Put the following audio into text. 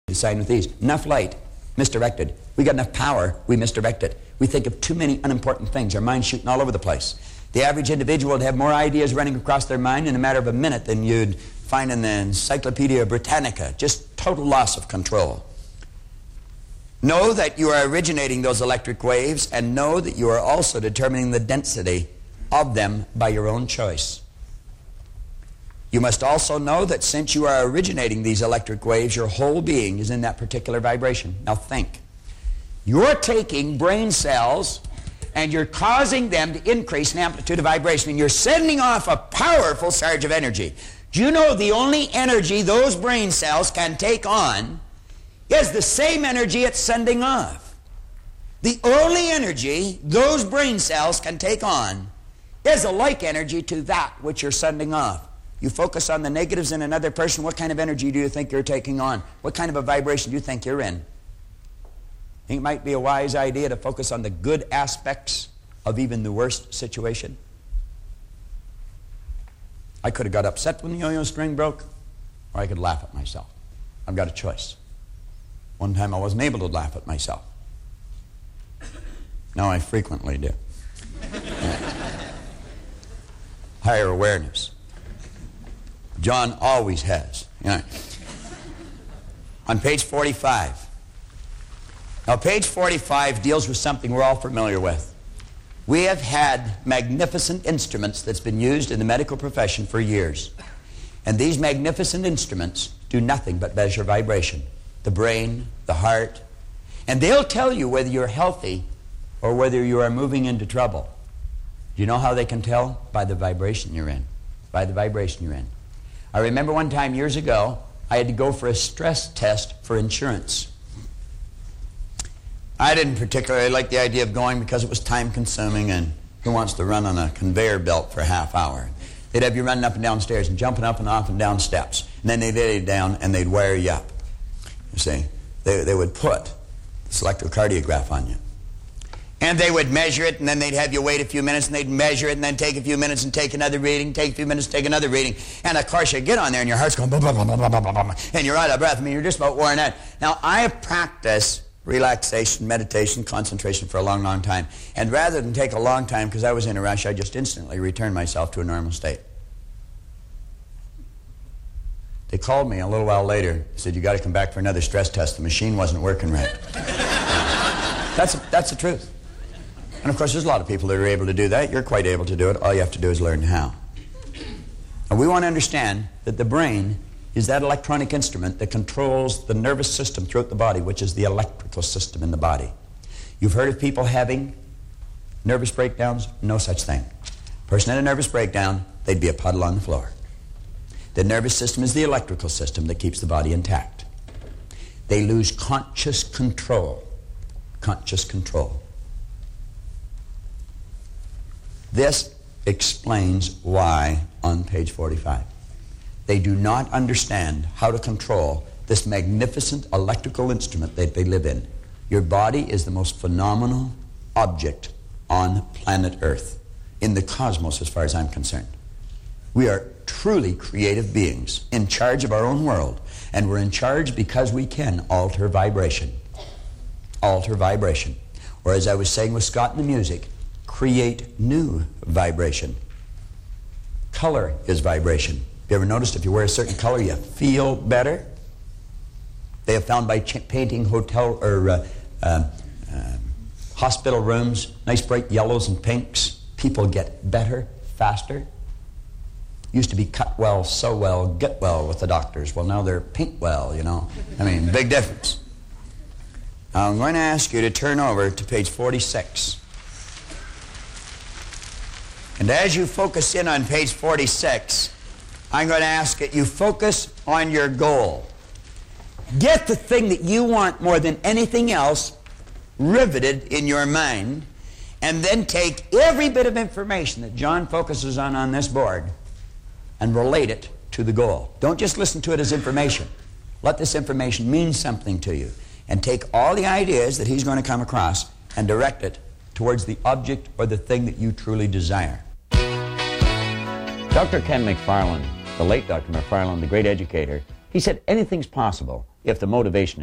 Sign with these. Enough light, misdirected. We got enough power, we misdirect it. We think of too many unimportant things. Our mind's shooting all over the place. The average individual would have more ideas running across their mind in a matter of a minute than you'd find in the Encyclopedia Britannica. Just total loss of control. Know that you are originating those electric waves, and know that you are also determining the density of them by your own choice. You must also know that since you are originating these electric waves, your whole being is in that particular vibration. Now think. You're taking brain cells and you're causing them to increase in amplitude of vibration, and you're sending off a powerful surge of energy. Do you know the only energy those brain cells can take on is the same energy it's sending off? The only energy those brain cells can take on is a like energy to that which you're sending off. You focus on the negatives in another person, what kind of energy do you think you're taking on? What kind of a vibration do you think you're in? Think it might be a wise idea to focus on the good aspects of even the worst situation? I could have got upset when the yo-yo string broke, or I could laugh at myself. I've got a choice. One time I wasn't able to laugh at myself. Now I frequently do. Higher awareness. John always has. You know. On page 45. Now page 45 deals with something we're all familiar with. We have had magnificent instruments that's been used in the medical profession for years. And these magnificent instruments do nothing but measure vibration. The brain, the heart. And they'll tell you whether you're healthy or whether you are moving into trouble. Do you know how they can tell? By the vibration you're in. By the vibration you're in. I remember one time years ago, I had to go for a stress test for insurance. I didn't particularly like the idea of going because it was time-consuming, and who wants to run on a conveyor belt for a half hour? They'd have you running up and down stairs and jumping up and off and down steps. And then they'd lay you down and they'd wire you up. You see, they would put this electrocardiograph on you. And they would measure it, and then they'd have you wait a few minutes, and they'd measure it, and then take a few minutes and take another reading, take a few minutes, take another reading. And of course you get on there and your heart's going blah, blah, blah, blah, blah, blah, blah, and you're out of breath. I mean, you're just about worn out. Now, I have practiced relaxation, meditation, concentration for a long, long time. And rather than take a long time, because I was in a rush, I just instantly returned myself to a normal state. They called me a little while later, said, you got to come back for another stress test. The machine wasn't working right. That's the truth. And of course, there's a lot of people that are able to do that. You're quite able to do it. All you have to do is learn how. And we want to understand that the brain is that electronic instrument that controls the nervous system throughout the body, which is the electrical system in the body. You've heard of people having nervous breakdowns? No such thing. A person had a nervous breakdown, they'd be a puddle on the floor. The nervous system is the electrical system that keeps the body intact. They lose conscious control. Conscious control. This explains why, on page 45, they do not understand how to control this magnificent electrical instrument that they live in. Your body is the most phenomenal object on planet Earth, in the cosmos as far as I'm concerned. We are truly creative beings in charge of our own world, and we're in charge because we can alter vibration. Alter vibration. Or as I was saying with Scott in the music, create new vibration. Color is vibration. Have you ever noticed if you wear a certain color you feel better? They have found by painting hotel or hospital rooms, nice bright yellows and pinks, people get better faster. Used to be cut well, sew well, get well with the doctors. Well, now they're paint well, you know. I mean, big difference. Now, I'm going to ask you to turn over to page 46. And as you focus in on page 46, I'm going to ask that you focus on your goal. Get the thing that you want more than anything else riveted in your mind, and then take every bit of information that John focuses on this board and relate it to the goal. Don't just listen to it as information. Let this information mean something to you, and take all the ideas that he's going to come across and direct it towards the object or the thing that you truly desire. Dr. Ken McFarland, the late Dr. McFarland, the great educator, he said anything's possible if the motivation